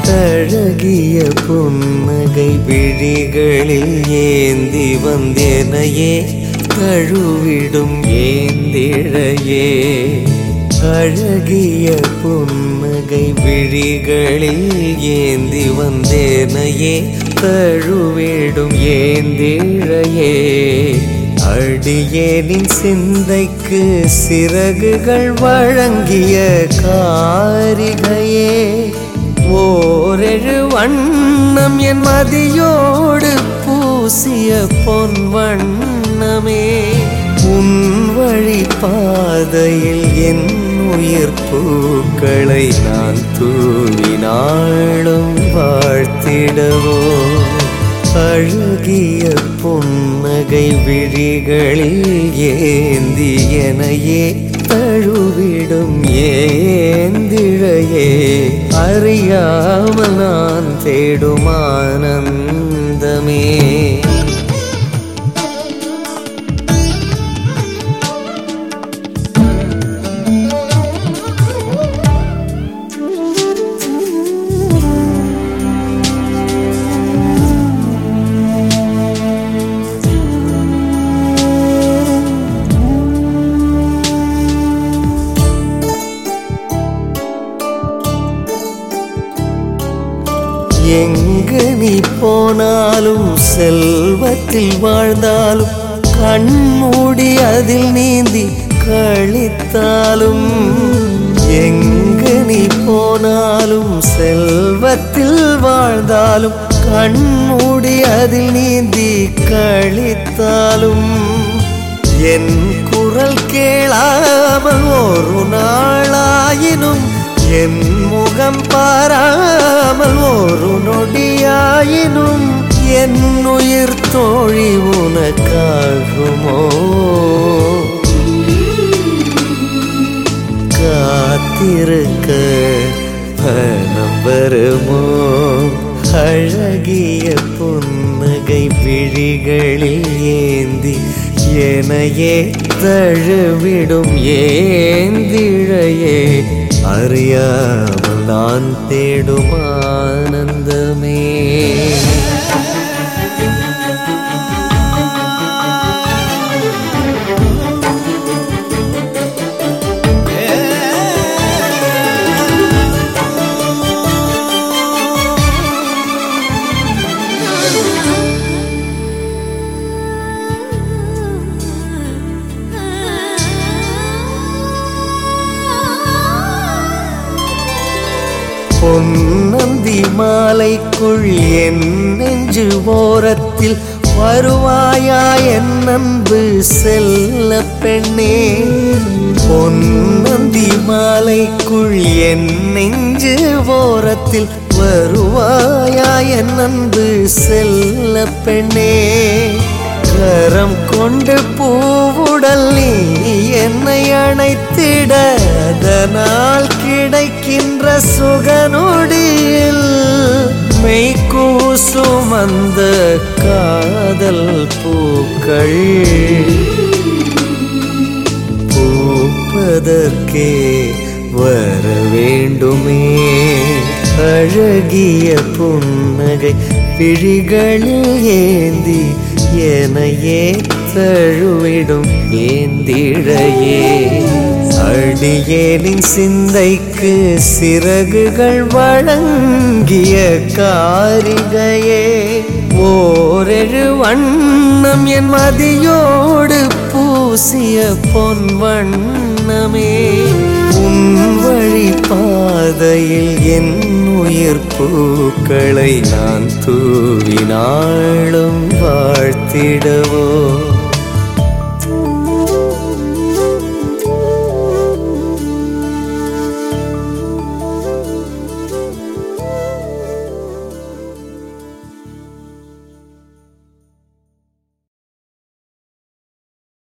அழகிய புன்னகை விழிகளில் ஏந்தி வந்தேனையே தழுவிடும் ஏந்திழையே. அழகிய புன்னகை விழிகளில் ஏந்தி வந்தேனையே தழுவிடும் ஏந்திழையே. அடியேனின் சிந்தைக்கு சிறகுகள் வழங்கிய காரிகையே. ஓரெழு வண்ணம் என் மதியோடு பூசிய பொன் வண்ணமே. உன் வழி பாதையில் என் உயிர் பூக்களை நான் தூவினாலும் வாழ்த்திடவோ. அழகிய புன்னகை விழிகளில் ஏந்தி எனையே தழுவிடும் ஏந்திழையே. அறியாமல் நான் தேடும் ஆனந்தமே. எங்கு நீ போனாலும் செல்வத்தில் வாழ்ந்தாலும் கண்மூடி அதில் நீந்தி கழித்தாலும். எங்கு நீ போனாலும் செல்வத்தில் வாழ்ந்தாலும் கண்மூடி அதில் நீந்தி கழித்தாலும். என் குரல் கேளாமல் ஒரு நாளாயினும் என் முகம் பாராமல் ஒரு நொடியாயினும் என் உயிர் தோழி உனக்காகுமோ. காத்திருக்க பணம் வருமோ. அழகிய புன்னகை விழிகளில் ஏந்தி எனையே தழுவிடும் ஏந்திழையே. அறியாமல் நான் தேடும் ஆனந்தமே. பொன்னந்தி மாலைக்குள் என் நெஞ்சு ஓரத்தில் வருவாயா என் அன்பு செல்ல பெண்ணே. பொன்னந்தி மாலைக்குள் என் நெஞ்சு ஓரத்தில் வருவாயா என் அன்பு செல்ல பெண்ணே. கரம் கொண்டு பூவுடல் நீ என்னை அணைத்திட அதனால் கிடைக்கின்ற சுகநொடியில் மெய்கூசும் அந்த காதல் பூக்கள் பூப்பதற்கே வர வேண்டுமே. அழகிய புன்னகை விழிகளில் ஏந்தி எனையே தழுவிடும் ஏந்திழையே. அடியேனின் சிந்தைக்கு சிறகுகள் வழங்கிய காரிகையே. ஓரெழு வண்ணம் என் மதியோடு பூசிய பொன் வண்ணமே. உன் வழி பாதையில் என் உயிர் பூக்களை நான் தூவினாலும் வாழ்த்திடவோ.